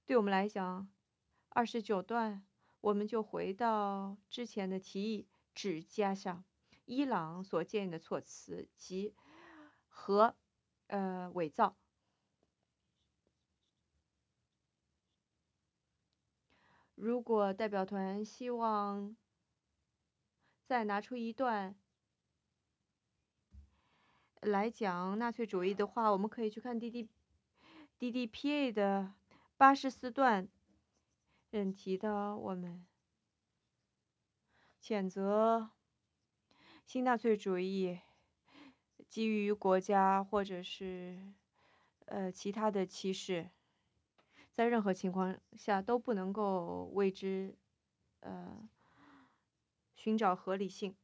对我们来讲，29段我们就回到之前的提议，只加上伊朗所建议的措辞及和伪造。如果代表团希望再拿出一段来讲纳粹主义的话，我们可以去看 DDPA 的84段，提到我们谴责新纳粹主义基于国家或者是其他的歧视，在任何情况下都不能够为之寻找合理性。